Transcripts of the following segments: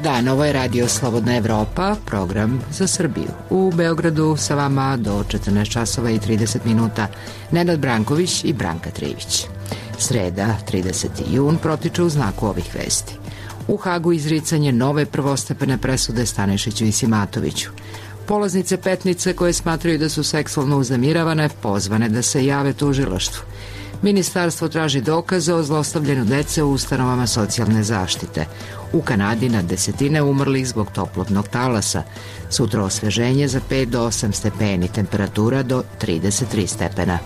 dan, ovo je Radio Slobodna Evropa, program za Srbiju. U Beogradu sa vama do 14 časova i 30 minuta Nenad Branković i Branka Trivić. Sreda, 30. jun, protiče u znaku ovih vesti. U Hagu izricanje nove prvostepene presude Stanišiću i Simatoviću. Polaznice Petnice koje smatraju da su seksualno uznemiravane pozvane da se jave tužilaštvu. Ministarstvo traži dokaze o zlostavljanju dece u ustanovama socijalne zaštite. U Kanadi na desetine umrlih zbog toplotnog talasa. Sutra osveženje za 5 do 8 stepeni, temperatura do 33 stepena.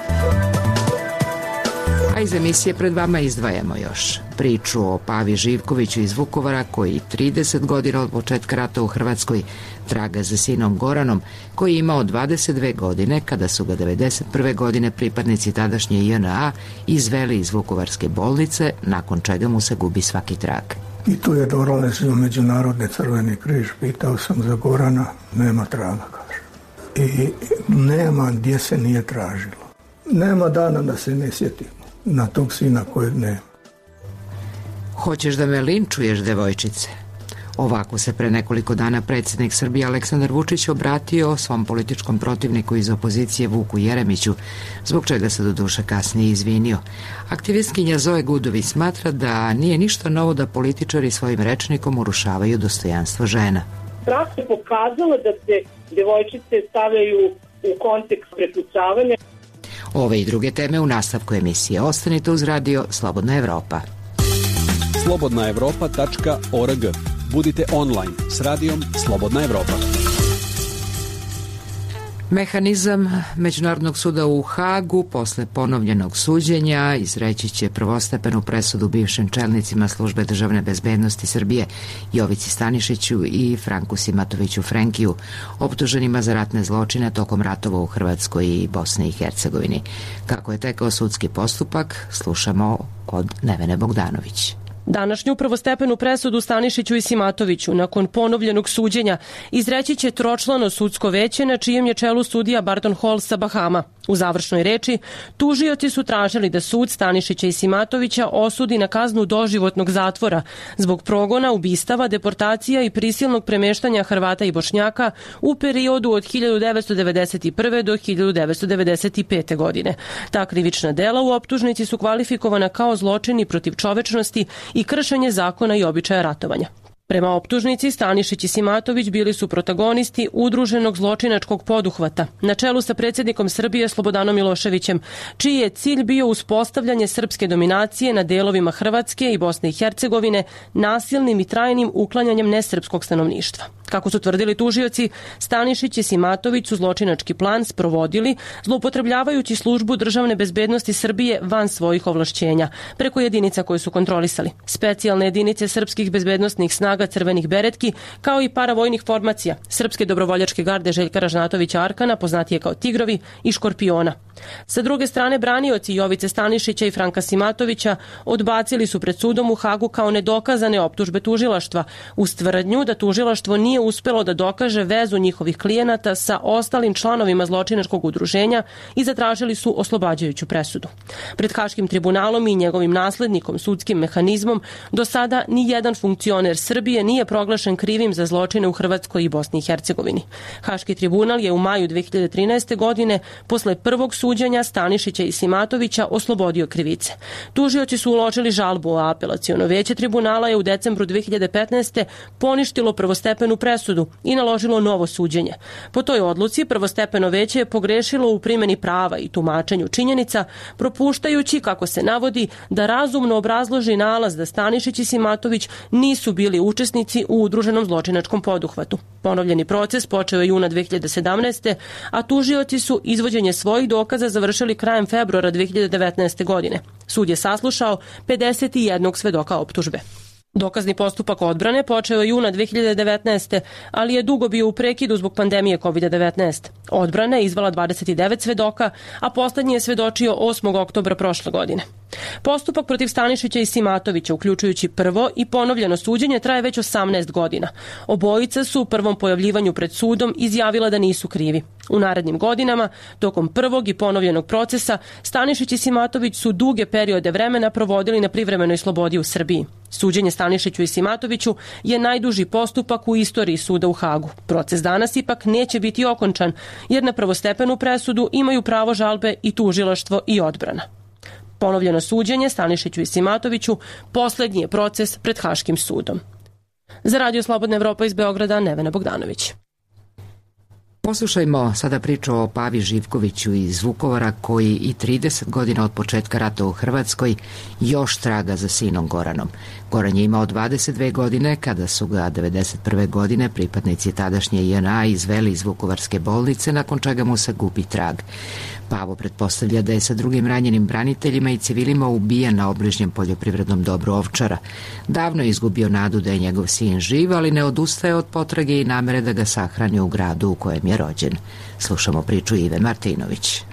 A iz emisije pred vama izdvajamo još priču o Pavi Živkoviću iz Vukovara koji 30 godina od početka rata u Hrvatskoj traga za sinom Goranom koji je imao 22 godine kada su ga 91. godine pripadnici tadašnje JNA izveli iz Vukovarske bolnice nakon čega mu se gubi svaki trag. I tu je dolazio Međunarodni Crveni križ, pitao sam za Gorana, nema traga, kaže. I nema gdje se nije tražilo. Nema dana da se ne sjetimo na tog sina kojeg nema. Hoćeš da me linčuješ, devojčice? Ovako se pre nekoliko dana predsjednik Srbije Aleksandar Vučić obratio svom političkom protivniku iz opozicije Vuku Jeremiću, zbog čega se doduše kasnije izvinio. Aktivistkinja Zoe Gudović smatra da nije ništa novo da političari svojim rečnikom urušavaju dostojanstvo žena. Praksa je pokazala da se devojčice stavljaju u kontekst prepucavanja. Ove i druge teme u nastavku emisije. Ostanite uz Radio Slobodna Evropa. slobodnaevropa.org. Budite online s radijom Slobodna Evropa. Mehanizam Međunarodnog suda u Hagu posle ponovljenog suđenja izreći će prvostepenu presudu bivšim čelnicima Službe državne bezbednosti Srbije Jovici Stanišiću i Franku Simatoviću Frenkiju, optuženima za ratne zločine tokom ratova u Hrvatskoj i Bosni i Hercegovini. Kako je tekao sudski postupak, slušamo od Nevene Bogdanović. Današnju prvostepenu presudu Stanišiću i Simatoviću nakon ponovljenog suđenja izreći će tročlano sudsko veće na čijem je čelu sudija Barton Hall sa Bahama. U završnoj reči tužioci su tražili da sud Stanišića i Simatovića osudi na kaznu doživotnog zatvora zbog progona, ubistava, deportacija i prisilnog premeštanja Hrvata i Bošnjaka u periodu od 1991. do 1995. godine. Ta krivična dela u optužnici su kvalifikovana kao zločini protiv čovečnosti i kršenje zakona i običaja ratovanja. Prema optužnici, Stanišić i Simatović bili su protagonisti udruženog zločinačkog poduhvata na čelu sa predsjednikom Srbije Slobodanom Miloševićem, čiji je cilj bio uspostavljanje srpske dominacije na delovima Hrvatske i Bosne i Hercegovine nasilnim i trajnim uklanjanjem nesrpskog stanovništva. Kako su tvrdili tužioci, Stanišić i Simatović su zločinački plan sprovodili zloupotrebljavajući službu državne bezbednosti Srbije van svojih ovlašćenja, preko jedinica koje su kontrolisali. Specijalne jedinice srpskih bezbednosnih snaga Crvenih beretki, kao i paravojnih formacija Srpske dobrovoljačke garde Željka Ražnatovića Arkana, poznatije kao Tigrovi, i Škorpiona. Sa druge strane, branioci Jovice Stanišića i Franka Simatovića odbacili su pred sudom u Hagu kao nedokazane optužbe tužilaštva, uz tvrdnju da tužilaštvo nije uspelo da dokaže vezu njihovih klijenata sa ostalim članovima zločinačkog udruženja i zatražili su oslobađajuću presudu. Pred Haškim tribunalom i njegovim naslednikom, sudskim mehanizmom, do sada ni jedan funkcioner Srbije nije proglašen krivim za zločine u Hrvatskoj i Bosni i Hercegovini. Haški tribunal je u maju 2013. godine posle prvog suđenja Stanišića i Simatovića oslobodio krivice. Tužioci su uložili žalbu, a apelaciono veće tribunala je u decembru 2015. poništilo prvostepenu presudu i naložilo novo suđenje. Po toj odluci prvostepeno veće je pogrešilo u primjeni prava i tumačenju činjenica, propuštajući, kako se navodi, da razumno obrazloži nalaz da Stanišić i Simatović nisu bili učesnici u udruženom zločinačkom poduhvatu. Ponovljeni proces počeo je juna 2017. a tužioci su izvođenje svojih dokaza završili krajem februara 2019. godine. Sud je saslušao 51 svedoka optužbe. Dokazni postupak odbrane počeo je juna 2019. ali je dugo bio u prekidu zbog pandemije COVID-19. Odbrana je izvala 29 svedoka, a poslednji je svedočio 8. oktobra prošle godine. Postupak protiv Stanišića i Simatovića, uključujući prvo i ponovljeno suđenje, traje već 18 godina. Obojica su u prvom pojavljivanju pred sudom izjavila da nisu krivi. U narednim godinama, tokom prvog i ponovljenog procesa, Stanišić i Simatović su duge periode vremena provodili na privremenoj slobodi u Srbiji. Suđenje Stanišiću i Simatoviću je najduži postupak u istoriji suda u Hagu. Proces danas ipak neće biti okončan, jer na prvostepenu presudu imaju pravo žalbe i tužilaštvo i odbrana. Ponovljeno suđenje Stanišiću i Simatoviću poslednji je proces pred Haškim sudom. Za Radio Slobodna Evropa iz Beograda, Nevena Bogdanović. Poslušajmo sada priču o Pavi Živkoviću iz Vukovara, koji i 30 godina od početka rata u Hrvatskoj još traga za sinom Goranom. Goran je imao 22 godine kada su ga 1991. godine pripadnici tadašnje JNA izveli iz Vukovarske bolnice, nakon čega mu se gubi trag. Pavo pretpostavlja da je sa drugim ranjenim braniteljima i civilima ubijen na obližnjem poljoprivrednom dobru Ovčara. Davno je izgubio nadu da je njegov sin živ, ali ne odustaje od potrage i namere da ga sahrani u gradu u kojem je rođen. Slušamo priču Ive Martinović.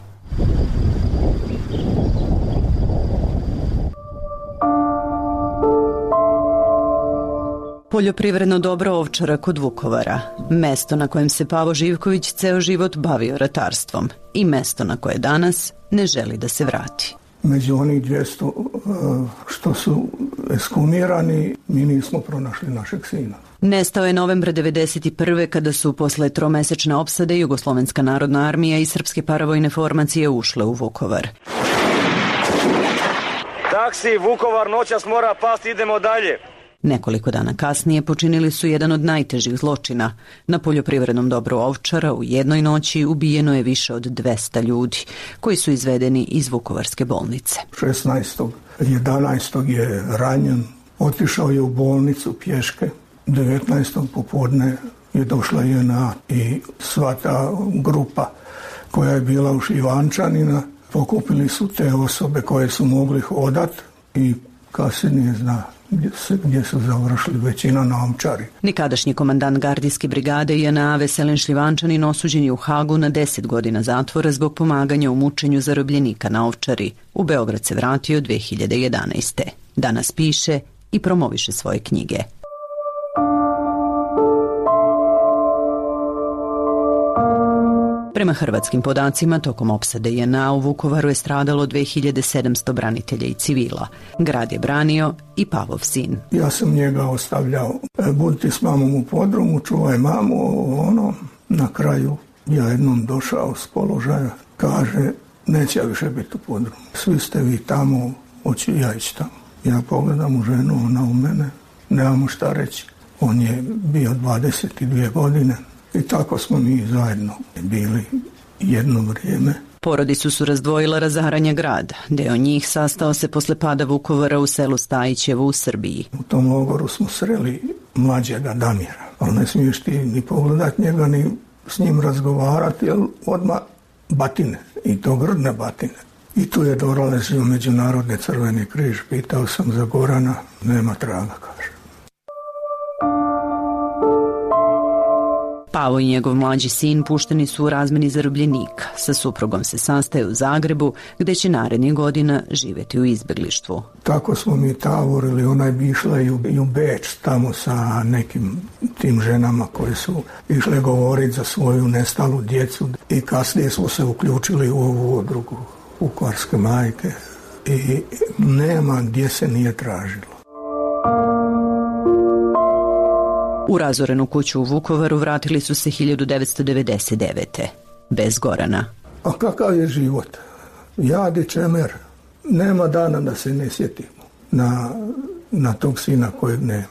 Poljoprivredno dobro Ovčara kod Vukovara, mesto na kojem se Pavo Živković ceo život bavio ratarstvom i mesto na koje danas ne želi da se vrati. Među onih 200 što su ekshumirani, mi nismo pronašli našeg sina. Nestao je novembra 1991. kada su posle tromesečne opsade Jugoslovenska narodna armija i srpske paravojne formacije ušle u Vukovar. Taksi, Vukovar, noćas mora pasti, idemo dalje. Nekoliko dana kasnije počinili su jedan od najtežih zločina. Na poljoprivrednom dobru Ovčara u jednoj noći ubijeno je više od 200 ljudi, koji su izvedeni iz Vukovarske bolnice. 16.11. je ranjen, otišao je u bolnicu pješke. 19. popodne je došla JNA i sva ta grupa koja je bila u Šljivančanina, pokupili su te osobe koje su mogli hodat i kasnije zna gdje su završili, većina na Ovčari. Nekadašnji komandant gardijske brigade JNA Veselin Šljivančanin osuđen je u Hagu na 10 godina zatvora zbog pomaganja u mučenju zarobljenika na Ovčari. U Beograd se vratio 2011. Danas piše i promoviše svoje knjige. Prema hrvatskim podacima, tokom opsade JNA u Vukovaru je stradalo 2700 branitelja i civila. Grad je branio i Pavov sin. Ja sam njega ostavljao, budite s mamom u podrumu, čuvaj mamu, na kraju ja jednom došao s položaja, kaže, neće ja više biti u podrumu. Svi ste vi tamo, hoću ja ići tamo. Ja pogledam u ženu, ona u mene, nemamo šta reći. On je bio 22 godine. I tako smo mi zajedno bili jedno vrijeme. Porodicu su razdvojila razaranja grada. Deo njih sastao se posle pada Vukovara u selu Stajićevo u Srbiji. U tom logoru smo sreli mlađega Damira, ali ne smiješ ti ni pogledat njega, ni s njim razgovarati, jer odmah batine, i to grdne batine. I tu je dolazio Međunarodni Crveni križ, pitao sam za Gorana, nema traga, kaže. Pavo i njegov mlađi sin pušteni su u razmeni zarobljenika. Sa suprugom se sastaje u Zagrebu, gde će narednih godina živeti u izbeglištvu. Tako smo mi tavorili, ona bi išla i u Beč tamo sa nekim tim ženama koje su išle govoriti za svoju nestalu djecu. I kasnije smo se uključili u ovu udrugu Vukovarske majke i nema gdje se nije tražilo. U razorenu kuću u Vukovaru vratili su se 1999. bez Gorana. A kakav je život? Jadi čemer. Nema dana da se ne sjetimo na tog sina kojeg nema.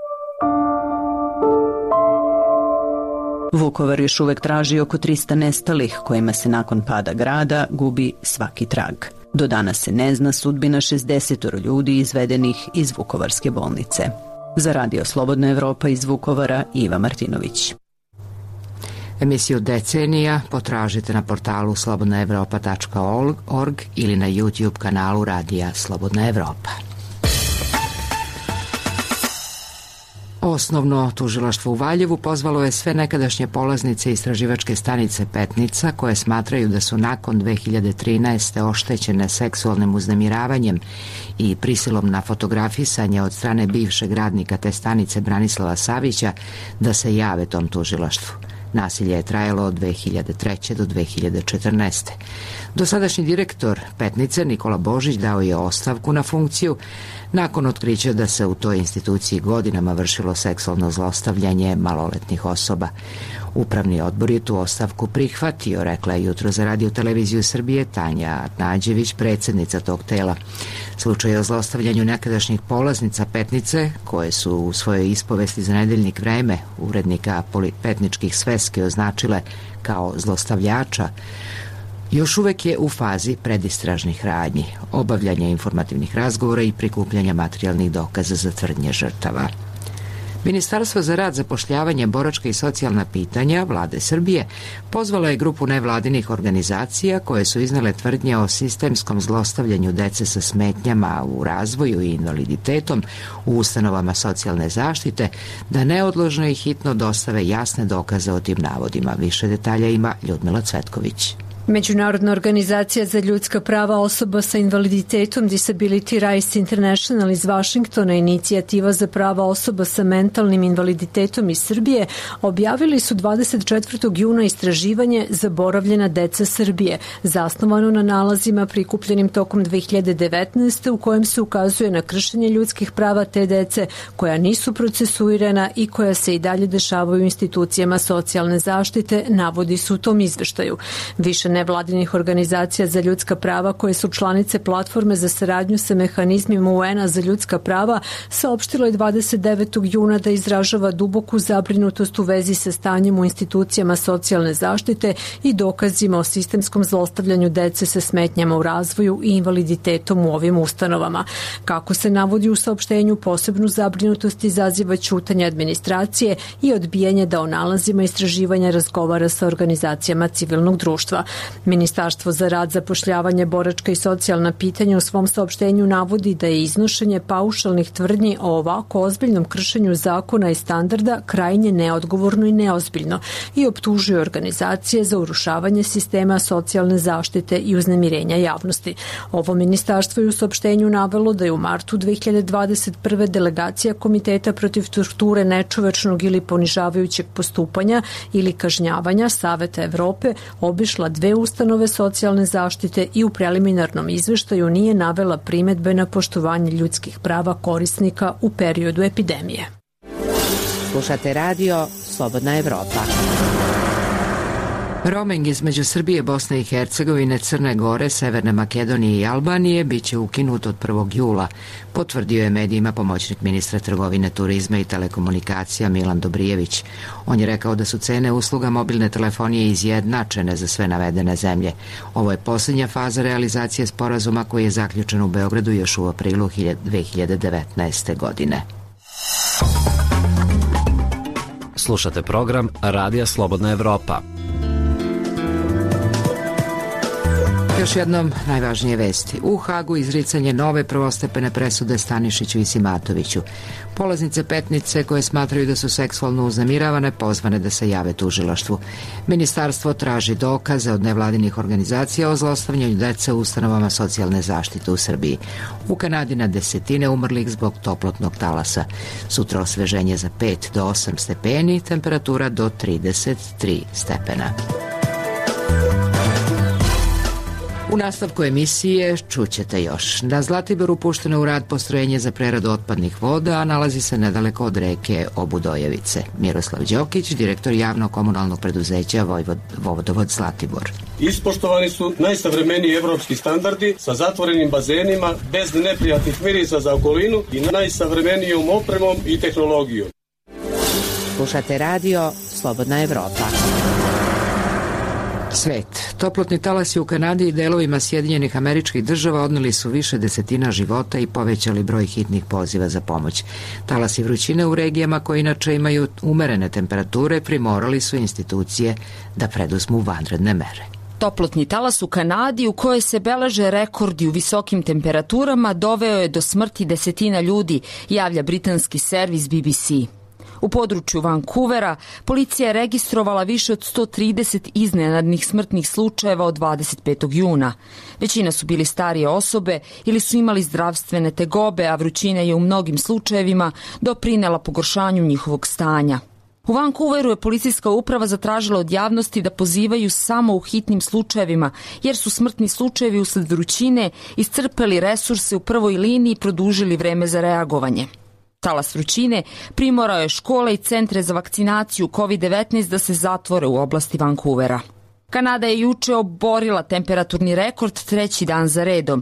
Vukovar još uvek traži oko 300 nestalih, kojima se nakon pada grada gubi svaki trag. Do danas se ne zna sudbina 60 ljudi izvedenih iz Vukovarske bolnice. Za Radio Slobodna Evropa iz Vukovara, Iva Martinović. Emisiju Decenija potražite na portalu slobodnaevropa.org ili na YouTube kanalu Radija Slobodna Evropa. Osnovno tužilaštvo u Valjevu pozvalo je sve nekadašnje polaznice istraživačke stanice Petnica koje smatraju da su nakon 2013. oštećene seksualnim uznemiravanjem i prisilom na fotografisanje od strane bivšeg radnika te stanice Branislava Savića da se jave tom tužilaštvu. Nasilje je trajalo od 2003. do 2014. Dosadašnji direktor Petnice Nikola Božić dao je ostavku na funkciju nakon otkrića da se u toj instituciji godinama vršilo seksualno zlostavljanje maloletnih osoba. Upravni odbor je tu ostavku prihvatio, rekla je jutro za Radio Televiziju Srbije Tanja Nađević, predsjednica tog tela. Slučaj o zlostavljanju nekadašnjih polaznica Petnice, koje su u svojoj ispovesti za nedeljnik Vreme urednika petničkih sveski označile kao zlostavljača, još uvek je u fazi predistražnih radnji, obavljanja informativnih razgovora i prikupljanja materijalnih dokaza za tvrdnje žrtava. Ministarstvo za rad, zapošljavanje, boračka i socijalna pitanja Vlade Srbije pozvala je grupu nevladinih organizacija koje su iznale tvrdnje o sistemskom zlostavljanju dece sa smetnjama u razvoju i invaliditetom u ustanovama socijalne zaštite da neodložno i hitno dostave jasne dokaze o tim navodima. Više detalja ima Ljudmila Cvetković. Međunarodna organizacija za ljudska prava osoba sa invaliditetom Disability Rights International iz Vašingtona i Inicijativa za prava osoba sa mentalnim invaliditetom iz Srbije objavili su 24. juna istraživanje Zaboravljena deca Srbije, zasnovano na nalazima prikupljenim tokom 2019. u kojem se ukazuje na kršenje ljudskih prava te dece koja nisu procesuirana i koja se i dalje dešavaju u institucijama socijalne zaštite, navodi se u tom izveštaju. Više nevladinih organizacija za ljudska prava koje su članice platforme za saradnju sa mehanizmima UN-a za ljudska prava saopštilo je 29. juna da izražava duboku zabrinutost u vezi sa stanjem u institucijama socijalne zaštite i dokazima o sistemskom zlostavljanju dece sa smetnjama u razvoju i invaliditetom u ovim ustanovama. Kako se navodi u saopštenju, posebnu zabrinutost izaziva ćutanje administracije i odbijanje da o nalazima istraživanja razgovara sa organizacijama civilnog društva. Ministarstvo za rad, zapošljavanje, boračka i socijalna pitanja u svom saopštenju navodi da je iznošenje paušalnih tvrdnji o ovako ozbiljnom kršenju zakona i standarda krajnje neodgovorno i neozbiljno i optužuje organizacije za urušavanje sistema socijalne zaštite i uznemirenja javnosti. Ovo ministarstvo je u saopštenju navelo da je u martu 2021. delegacija Komiteta protiv torture, nečovečnog ili ponižavajućeg postupanja ili kažnjavanja Saveta Evrope obišla 2 ustanove socijalne zaštite i u preliminarnom izveštaju nije navela primedbe na poštovanje ljudskih prava korisnika u periodu epidemije. Slušate radio Slobodna Evropa. Roaming između Srbije, Bosne i Hercegovine, Crne Gore, Severne Makedonije i Albanije biće ukinut od 1. jula, potvrdio je medijima pomoćnik ministra trgovine, turizma i telekomunikacija Milan Dobrijević. On je rekao da su cene usluga mobilne telefonije izjednačene za sve navedene zemlje. Ovo je posljednja faza realizacije sporazuma koji je zaključen u Beogradu još u aprilu 2019. godine. Slušate program Radija Slobodna Evropa. Još jednom najvažnije vesti. U Hagu izricanje nove prvostepene presude Stanišiću i Simatoviću. Polaznice Petnice koje smatraju da su seksualno uznemiravane pozvane da se jave tužilaštvu. Ministarstvo traži dokaze od nevladinih organizacija o zlostavljanju dece u ustanovama socijalne zaštite u Srbiji. U Kanadi na desetine umrlih zbog toplotnog talasa. Sutra osveženje za 5 do 8 stepeni, temperatura do 33 stepena. U nastavku emisije čućete još. Na Zlatiboru pušteno u rad postrojenje za preradu otpadnih voda, a nalazi se nedaleko od reke Obudojevice. Miroslav Đokić, direktor javnog komunalnog preduzeća Vodovod Zlatibor. Ispoštovani su najsavremeniji evropski standardi sa zatvorenim bazenima, bez neprijatnih mirisa za okolinu i najsavremenijom opremom i tehnologijom. Slušate radio Slobodna Evropa. Svet. Toplotni talasi u Kanadi i delovima Sjedinjenih Američkih Država odneli su više desetina života i povećali broj hitnih poziva za pomoć. Talasi vrućine u regijama koje inače imaju umerene temperature primorali su institucije da preduzmu vanredne mere. Toplotni talas u Kanadi u kojoj se beleže rekordi u visokim temperaturama doveo je do smrti desetina ljudi, javlja britanski servis BBC. U području Vancouvera policija je registrovala više od 130 iznenadnih smrtnih slučajeva od 25. juna. Većina su bili starije osobe ili su imali zdravstvene tegobe, a vrućina je u mnogim slučajevima doprinela pogoršanju njihovog stanja. U Vancouveru je policijska uprava zatražila od javnosti da pozivaju samo u hitnim slučajevima, jer su smrtni slučajevi usled vrućine iscrpeli resurse u prvoj liniji i produžili vreme za reagovanje. Talas vrućine primorao je škole i centre za vakcinaciju COVID-19 da se zatvore u oblasti Vancouvera. Kanada je juče oborila temperaturni rekord treći dan za redom,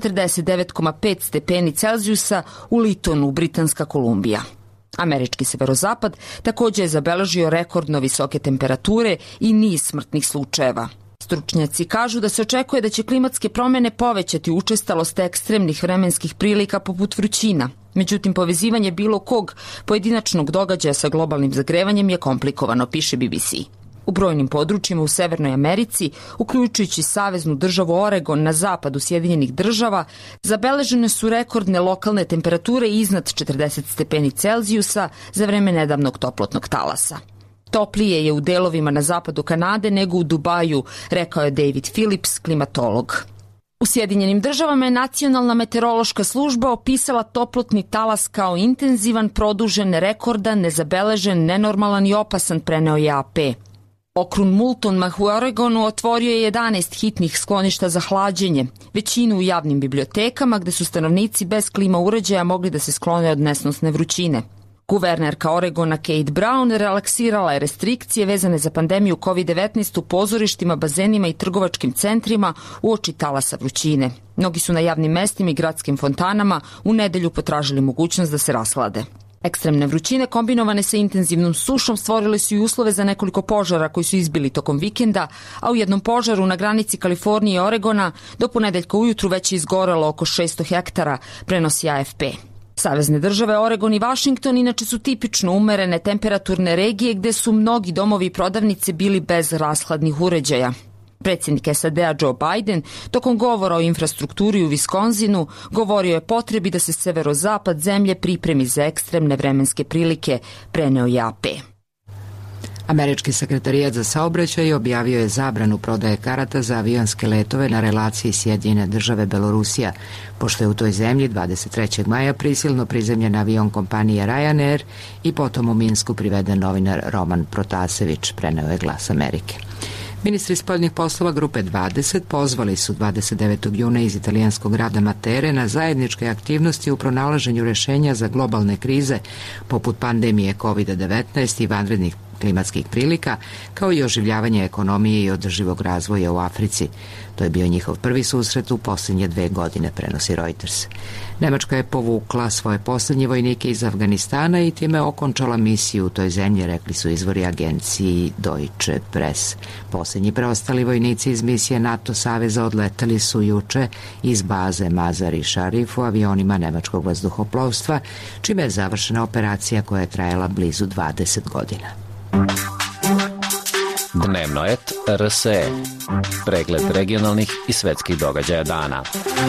49,5 stepeni Celzijusa u Litonu, Britanska Kolumbija. Američki severozapad također je zabeležio rekordno visoke temperature i niz smrtnih slučajeva. Stručnjaci kažu da se očekuje da će klimatske promjene povećati učestalost ekstremnih vremenskih prilika poput vrućina. Međutim, povezivanje bilo kog pojedinačnog događaja sa globalnim zagrevanjem je komplikovano, piše BBC. U brojnim područjima u Severnoj Americi, uključujući saveznu državu Oregon na zapadu Sjedinjenih država, zabeležene su rekordne lokalne temperature iznad 40 stepeni Celzijusa za vreme nedavnog toplotnog talasa. Toplije je u delovima na zapadu Kanade nego u Dubaju, rekao je David Phillips, klimatolog. U Sjedinjenim državama je Nacionalna meteorološka služba opisala toplotni talas kao intenzivan, produžen, rekordan, nezabeležen, nenormalan i opasan, preneo je AP. Okrug Multnomah u Oregonu otvorio je 11 hitnih skloništa za hlađenje, većinu u javnim bibliotekama gde su stanovnici bez klima uređaja mogli da se sklone od nesnosne vrućine. Guvernerka Oregona Kate Brown relaksirala je restrikcije vezane za pandemiju COVID-19 u pozorištima, bazenima i trgovačkim centrima uoči talasa vrućine. Mnogi su na javnim mestima i gradskim fontanama u nedelju potražili mogućnost da se rashlade. Ekstremne vrućine kombinovane sa intenzivnom sušom stvorile su i uslove za nekoliko požara koji su izbili tokom vikenda, a u jednom požaru na granici Kalifornije i Oregona do ponedeljka ujutru već je izgorelo oko 600 hektara, prenosi AFP. Savezne države Oregon i Washington inače su tipično umerene temperaturne regije gde su mnogi domovi i prodavnice bili bez rashladnih uređaja. Predsjednik SAD-a Joe Biden tokom govora o infrastrukturi u Wisconsinu govorio je potrebi da se severozapad zemlje pripremi za ekstremne vremenske prilike, preneo je AP. Američki sekretarijat za saobraćaj objavio je zabranu prodaje karata za avionske letove na relaciji Sjedinjene države Belorusija, pošto je u toj zemlji 23. maja prisilno prizemljen avion kompanije Ryanair i potom u Minsku priveden novinar Roman Protasević, preneo je Glas Amerike. Ministri spoljnih poslova Grupe 20 pozvali su 29. juna iz italijanskog grada Matere na zajedničke aktivnosti u pronalaženju rešenja za globalne krize poput pandemije COVID-19 i vanrednih klimatskih prilika, kao i oživljavanje ekonomije i održivog razvoja u Africi. To je bio njihov prvi susret u posljednje 2 godine, prenosi Reuters. Nemačka je povukla svoje posljednje vojnike iz Afganistana i time okončala misiju u toj zemlji, rekli su izvori agenciji Deutsche Press. Posljednji preostali vojnici iz misije NATO saveza odletali su juče iz baze Mazar-i Sharif u avionima nemačkog vazduhoplovstva, čime je završena operacija koja je trajala blizu 20 godina. Dnevno et RSE. Pregled regionalnih i svetskih događaja dana.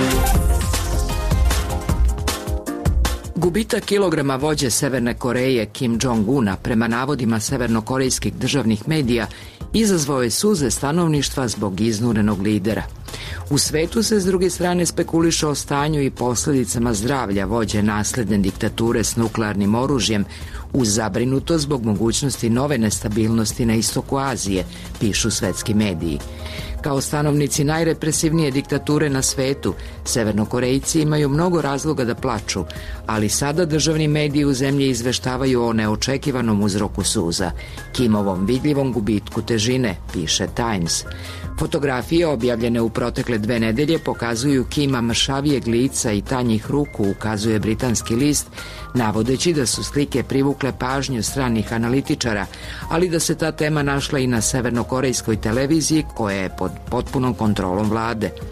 Gubitak kilograma vođe Severne Koreje Kim Jong-una prema navodima severnokorejskih državnih medija izazvao je suze stanovništva zbog iznurenog lidera. U svetu se s druge strane spekuliše o stanju i posljedicama zdravlja vođe nasledne diktature s nuklearnim oružjem uz zabrinuto zbog mogućnosti nove nestabilnosti na istoku Azije, pišu svetski mediji. Kao stanovnici najrepresivnije diktature na svetu, Severnokorejci imaju mnogo razloga da plaču, ali sada državni mediji u zemlji izveštavaju o neočekivanom uzroku suza, Kimovom vidljivom gubitku težine, piše Times. Fotografije objavljene u protekle 2 nedelje pokazuju Kima mršavijeg lica i tanjih ruku, ukazuje britanski list, navodeći da su slike privukle pažnju stranih analitičara, ali da se ta tema našla i na severnokorejskoj televiziji koja je pod potpunom kontrolom vlade.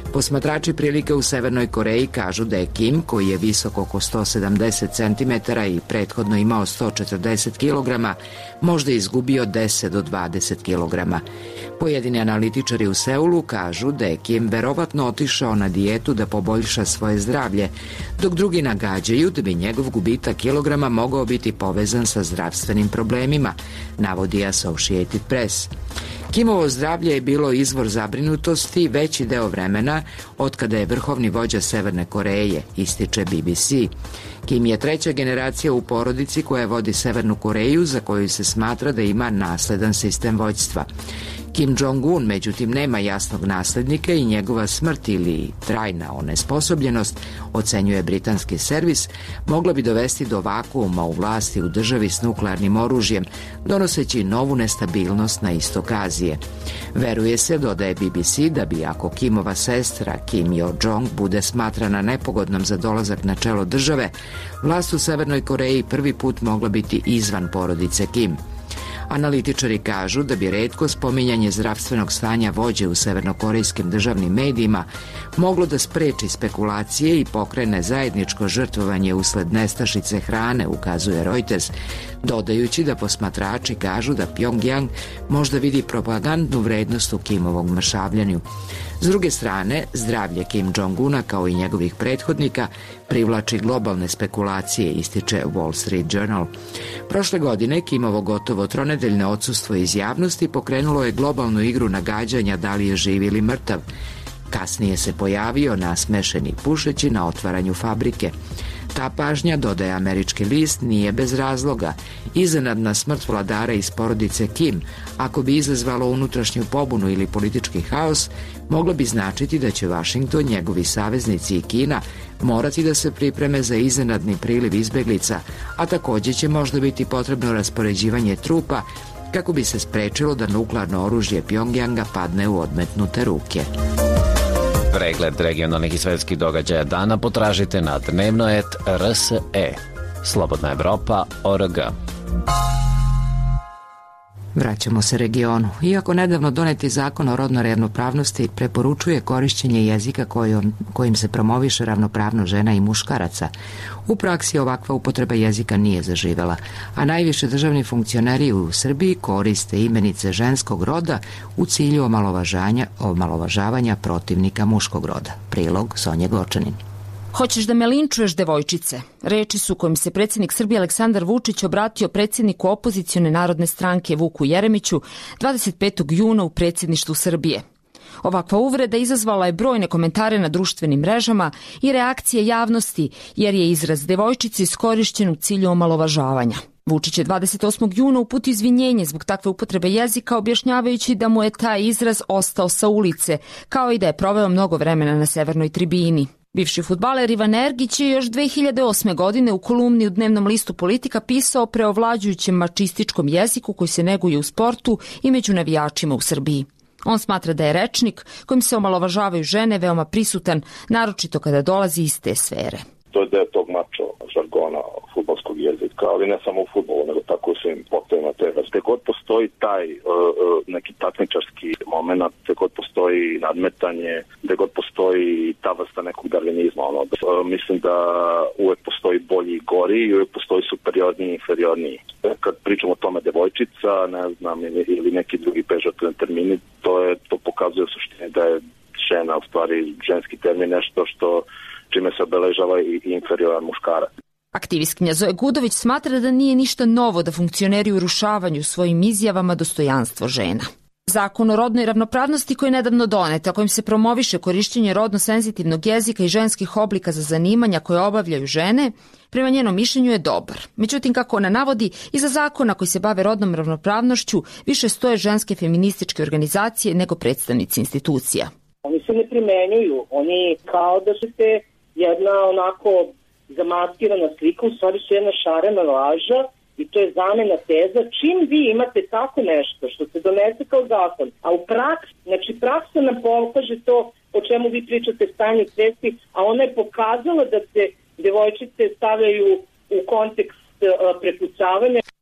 Posmatrači prilike u Severnoj Koreji kažu da je Kim, koji je visok oko 170 cm i prethodno imao 140 kg, možda izgubio 10 do 20 kg. Pojedini analitičari u Seulu kažu da je Kim verovatno otišao na dijetu da poboljša svoje zdravlje, dok drugi nagađaju da bi njegov gubitak kilograma mogao biti povezan sa zdravstvenim problemima, navodi Associated Press. Kimovo zdravlje je bilo izvor zabrinutosti veći deo vremena od kada je vrhovni vođa Severne Koreje, ističe BBC. Kim je treća generacija u porodici koja vodi Severnu Koreju, za koju se smatra da ima nasledan sistem vođstva. Kim Jong-un, međutim, nema jasnog naslednika i njegova smrt ili trajna onesposobljenost, ocenjuje britanski servis, mogla bi dovesti do vakuuma u vlasti u državi s nuklearnim oružjem, donoseći novu nestabilnost na istok Azije. Veruje se, dodaje BBC, da bi ako Kimova sestra Kim Yo-jong bude smatrana nepogodnom za dolazak na čelo države, vlast u Severnoj Koreji prvi put mogla biti izvan porodice Kim. Analitičari kažu da bi retko spominjanje zdravstvenog stanja vođe u severnokorejskim državnim medijima moglo da spreči spekulacije i pokrene zajedničko žrtvovanje usled nestašice hrane, ukazuje Reuters, dodajući da posmatrači kažu da Pyongyang možda vidi propagandnu vrednost u Kimovom mršavljanju. S druge strane, zdravlje Kim Jong-una kao i njegovih prethodnika privlači globalne spekulacije, ističe Wall Street Journal. Prošle godine Kimovo gotovo tronedeljno odsustvo iz javnosti pokrenulo je globalnu igru nagađanja da li je živ ili mrtav. Kasnije se pojavio nasmešeni pušeći na otvaranju fabrike. Ta pažnja, dodaje američki list, nije bez razloga. Iznenadna smrt vladara iz porodice Kim, ako bi izazvalo unutrašnju pobunu ili politički haos, moglo bi značiti da će Vašington, njegovi saveznici i Kina morati da se pripreme za iznenadni priliv izbeglica, a također će možda biti potrebno raspoređivanje trupa kako bi se sprečilo da nuklearno oružje Pyongyanga padne u odmetnute ruke. Pregled regionalnih i svetskih događaja dana potražite na dnevno.rs.e. Slobodna Evropa.org. Vraćamo se regionu. Iako nedavno doneti zakon o rodnoj ravnopravnosti preporučuje korišćenje jezika kojim se promoviše ravnopravnost žena i muškaraca, u praksi ovakva upotreba jezika nije zaživela, a najviše državni funkcioneri u Srbiji koriste imenice ženskog roda u cilju omalovažavanja protivnika muškog roda. Prilog Sonje Gočanin. Hoćeš da me linčuješ, devojčice? Reči su kojim se predsjednik Srbije Aleksandar Vučić obratio predsjedniku opozicione narodne stranke Vuku Jeremiću 25. juna u predsjedništvu Srbije. Ovakva uvreda izazvala je brojne komentare na društvenim mrežama i reakcije javnosti, jer je izraz devojčice iskorišćen u cilju omalovažavanja. Vučić je 28. juna uputio izvinjenje zbog takve upotrebe jezika, objašnjavajući da mu je taj izraz ostao sa ulice, kao i da je proveo mnogo vremena na severnoj tribini. Bivši fudbaler Ivan Ergić je još 2008. godine u kolumni u dnevnom listu Politika pisao o preovlađujućem mačističkom jeziku koji se neguje u sportu i među navijačima u Srbiji. On smatra da je rečnik kojim se omalovažavaju žene veoma prisutan, naročito kada dolazi iz te sfere. To je deo tog mačo žargona fudbalskog jezika, ali ne samo u fudbalu, nego tako u svim postojima te vrste. Gde god postoji taj neki takmičarski moment, gde god postoji nadmetanje, gde god postoji ta vrsta nekog darvinizma, mislim da uvek postoji bolji i gori i uvek postoji superiorniji i inferiorniji. Kad pričamo o tome devojčica, ne znam, ili neki drugi pežorativni termini, to pokazuje u suštini da je žena, u stvari ženski termin, nešto što čime se obeležava i inferioran muškarac. Aktivistkinja Zoe Gudović smatra da nije ništa novo da funkcioneri urušavanju svojim izjavama dostojanstvo žena. Zakon o rodnoj ravnopravnosti koji je nedavno donet, a kojim se promoviše korišćenje rodno senzitivnog jezika i ženskih oblika za zanimanja koje obavljaju žene, prema njenom mišljenju je dobar. Međutim, kako ona navodi, iza zakona koji se bave rodnom ravnopravnošću više stoje ženske feminističke organizacije nego predstavnici institucija. Oni se ne primenjuju, oni kao da su te jedna onako zamaskirana slika, u stvari su jedna šarena laža i to je zamena teza. Čim vi imate tako nešto što se donese kao zakon, a u praksi, znači praksa nam pokaže to o čemu vi pričate stanje svesti, a ona je pokazala da se devojčice stavljaju u kontekst prepucavanja.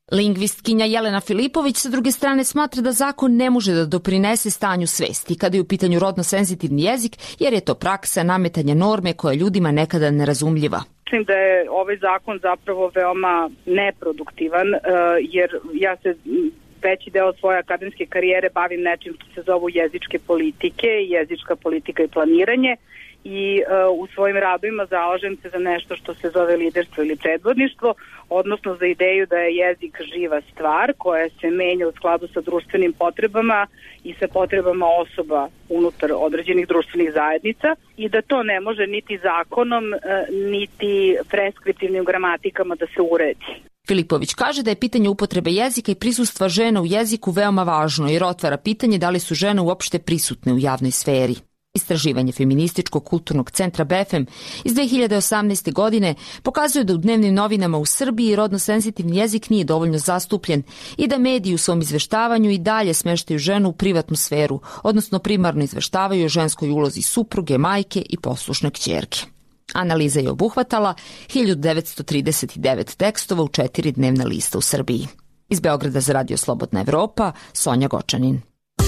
Lingvistkinja Jelena Filipović sa druge strane smatra da zakon ne može da doprinese stanju svesti kada je u pitanju rodno senzitivni jezik, jer je to praksa nametanja norme koja je ljudima nekada nerazumljiva. Mislim da je ovaj zakon zapravo veoma neproduktivan, jer ja se veći deo svoje akademske karijere bavim nečim što se zovu jezičke politike, jezička politika i planiranje, i u svojim radovima zalažem se za nešto što se zove liderstvo ili predvodništvo, odnosno za ideju da je jezik živa stvar koja se menja u skladu sa društvenim potrebama i sa potrebama osoba unutar određenih društvenih zajednica i da to ne može niti zakonom, niti preskriptivnim gramatikama da se uredi. Filipović kaže da je pitanje upotrebe jezika i prisustva žena u jeziku veoma važno jer otvara pitanje da li su žene uopšte prisutne u javnoj sferi. Istraživanje Feminističkog kulturnog centra BFM iz 2018. godine pokazuje da u dnevnim novinama u Srbiji rodno senzitivni jezik nije dovoljno zastupljen i da mediji u svom izveštavanju i dalje smeštaju ženu u privatnu sferu, odnosno primarno izveštavaju o ženskoj ulozi supruge, majke i poslušne kćerke. Analiza je obuhvatala 1939 tekstova u 4 dnevna lista u Srbiji. Iz Beograda za Radio Slobodna Evropa, Sonja Gočanin.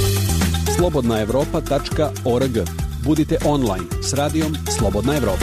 slobodnaevropa.org. Budite online s radijom Slobodna Evropa.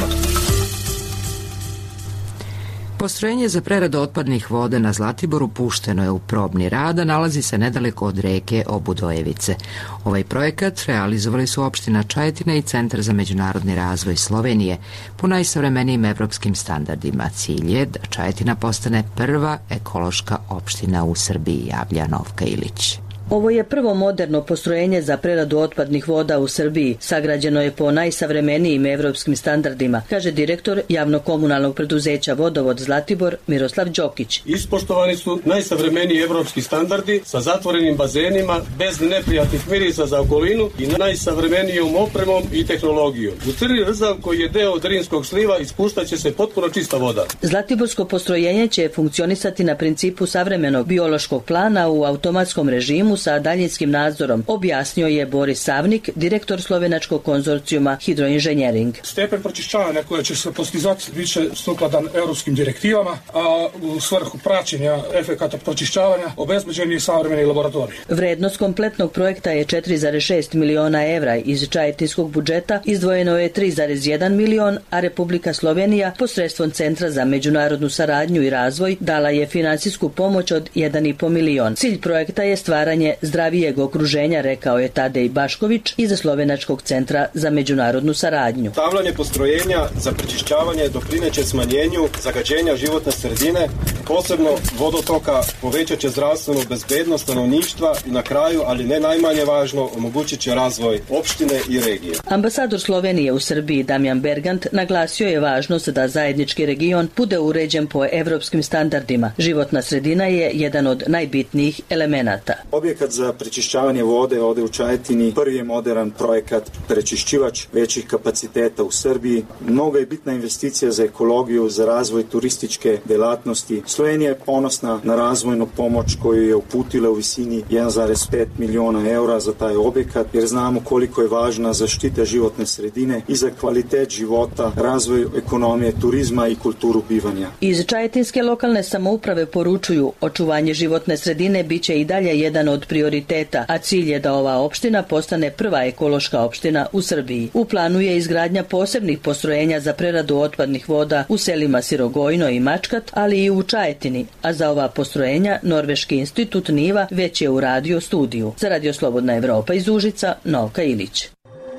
Postrojenje za preradu otpadnih voda na Zlatiboru pušteno je u probni rad, a nalazi se nedaleko od reke Obudojevice. Ovaj projekat realizovali su opština Čajetina i Centar za međunarodni razvoj Slovenije po najsavremenijim evropskim standardima. Cilj je da Čajetina postane prva ekološka opština u Srbiji, javlja Novka Ilić. Ovo je prvo moderno postrojenje za preradu otpadnih voda u Srbiji. Sagrađeno je po najsavremenijim evropskim standardima, kaže direktor javno-komunalnog preduzeća Vodovod Zlatibor Miroslav Đokić. Ispoštovani su najsavremeniji evropski standardi sa zatvorenim bazenima, bez neprijatnih mirisa za okolinu i najsavremenijom opremom i tehnologijom. U Crni Rzav, koji je deo Drinskog sliva, ispuštaće se potpuno čista voda. Zlatiborsko postrojenje će funkcionisati na principu savremenog biološkog plana u automatskom režimu sa daljinskim nadzorom, objasnio je Boris Savnik, direktor slovenačkog konzorcijuma Hidroinženjering. Stepen pročišćavanja koja će se postizati biće sukladan europskim direktivama, a u svrhu praćenja efekata pročišćavanja obezbeđen je savremeni laboratorij. Vrednost kompletnog projekta je 4,6 miliona evra. Iz čajetinskog budžeta izdvojeno je 3,1 milion, a Republika Slovenija posredstvom Centra za međunarodnu saradnju i razvoj dala je finansijsku pomoć od 1,5 milion. Cilj projekta je stvaranje zdravijeg okruženja, rekao je Tadej Bašković iz Slovenačkog centra za međunarodnu saradnju. Stavljanje postrojenja za prečišćavanje doprineće smanjenju zagađenja životne sredine, posebno vodotoka, povećat će zdravstvenu bezbednost stanovništva i na kraju, ali ne najmanje važno, omogućit će razvoj opštine i regije. Ambasador Slovenije u Srbiji Damjan Bergant naglasio je važnost da zajednički region bude uređen po evropskim standardima. Životna sredina je jedan od najbitnijih elemenata. Objekat za prečišćavanje vode ovde u Čajetini prvi je modern projekat prečišćivač većih kapaciteta u Srbiji. Mnogo je bitna investicija za ekologiju, za razvoj turističke delatnosti. Slovenija je ponosna na razvojnu pomoć koju je uputila u visini 1,5 miliona eura za taj objekat, jer znamo koliko je važna zaštita životne sredine i za kvalitet života, razvoj ekonomije, turizma i kulturu bivanja. Iz čajetinske lokalne samouprave poručuju, očuvanje životne sredine biće i dalje jedan od prioriteta, a cilj je da ova opština postane prva ekološka opština u Srbiji. U planu je izgradnja posebnih postrojenja za preradu otpadnih voda u selima Sirogojno i Mačkat, ali i u Čajetini, a za ova postrojenja Norveški institut Niva već je uradio studiju. Za Radio Slobodna Evropa iz Užica, Novka Ilić.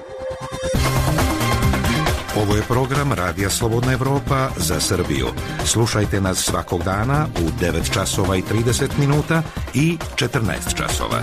Ovo je program Radija Slobodna Evropa za Srbiju. Slušajte nas svakog dana u 9 časova i 30 minuta i 14 časova.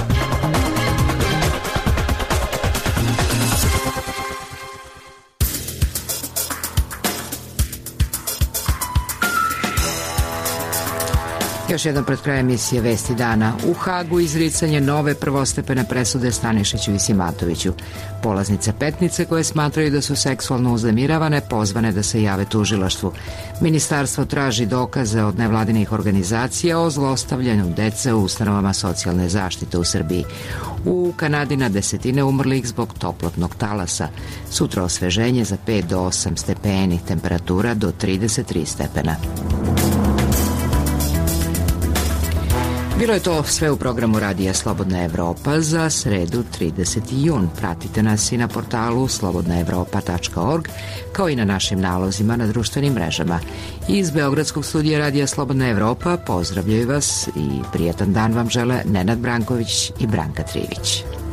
Još jedan pred krajem emisije Vesti dana. U Hagu izricanje nove prvostepene presude Stanišiću i Simatoviću. Polaznice Petnice koje smatraju da su seksualno uznemiravane pozvane da se jave tužilaštvu. Ministarstvo traži dokaze od nevladinih organizacija o zlostavljanju dece u ustanovama socijalne zaštite u Srbiji. U Kanadi na desetine umrlih zbog toplotnog talasa. Sutra osveženje za 5 do 8 stepeni, temperatura do 33 stepena. Bilo je to sve u programu Radija Slobodna Evropa za sredu 30. jun. Pratite nas i na portalu slobodnaevropa.org, kao i na našim nalozima na društvenim mrežama. Iz Beogradskog studija Radija Slobodna Evropa pozdravljaju vas i prijatan dan vam žele Nenad Branković i Branka Trivić.